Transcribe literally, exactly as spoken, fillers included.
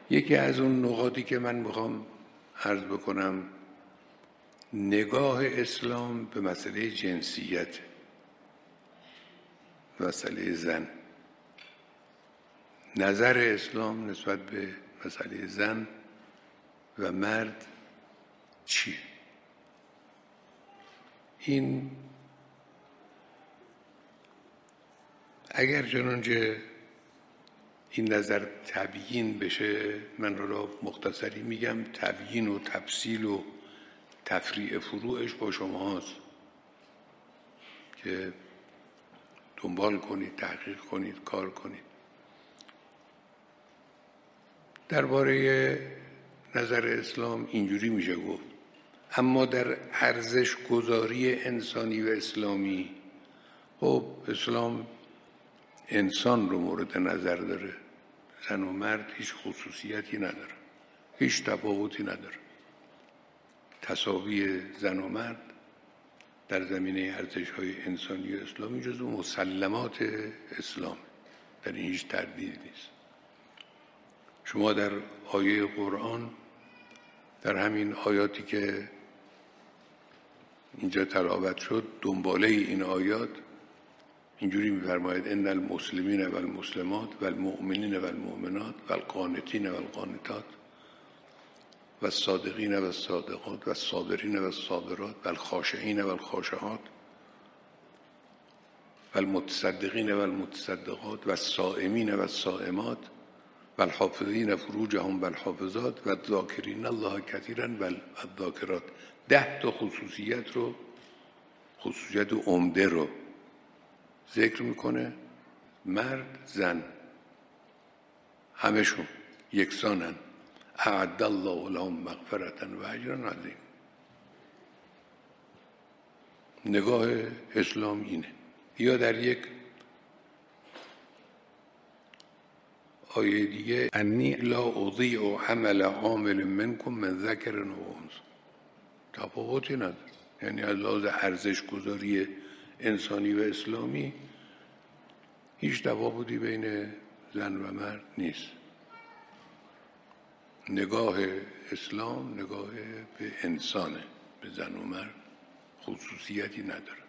یکی از اون نقاطی که من میخوام عرض بکنم نگاه اسلام به مسئله جنسیت، مسئله زن، نظر اسلام نسبت به مسئله زن و مرد چیه؟ این اگر چنانچه این نظر تبیین بشه، من را مختصری میگم، تبیین و تفصیل و تفریع فروعش با شما هست که دنبال کنید، تحقیق کنید، کار کنید. درباره نظر اسلام اینجوری میشه گفت: اما در ارزش گذاری انسانی و اسلامی، خب اسلام انسان رو مورد نظر داره، زن و مرد هیچ خصوصیتی نداره، هیچ تفاوتی نداره. تساوی زن و مرد در زمینه ارزش‌های انسانی و اسلامی جزو مسلمات اسلام، در این هیچ تردیدی نیست. شما در آیه قرآن، در همین آیاتی که اینجا تلاوت شد، دنباله این آیات اینجوری می‌فرماید: ان المسلمین و المسلمات و المؤمنین و المؤمنات و القانتین و القانتات و الصادقین و الصادقات و الصابرین و الصابرات و الخاشعین و الخاشعات و المتصدقین و المتصدقات و الصائمین و الصائمات و الحافظین فروجهم و الحافظات و الذاکرین الله کثیرا و الذاکرات. ده تا خصوصیت رو، خصوصیت عمده رو ذکر میکنه. مرد، زن، همشون یکسانن. اعد الله لهم مغفرة و اجرا عظیم. نگاه اسلام اینه. یا در یک آیه دیگه: انی لا اضیع عمل عامل منکم من ذکر و انثی. تفاوتی نداره، یعنی از لحاظ ارزش گذاری انسانی و اسلامی هیچ تفاوتی بین زن و مرد نیست. نگاه اسلام نگاه به انسانه، به زن و مرد خصوصیتی نداره.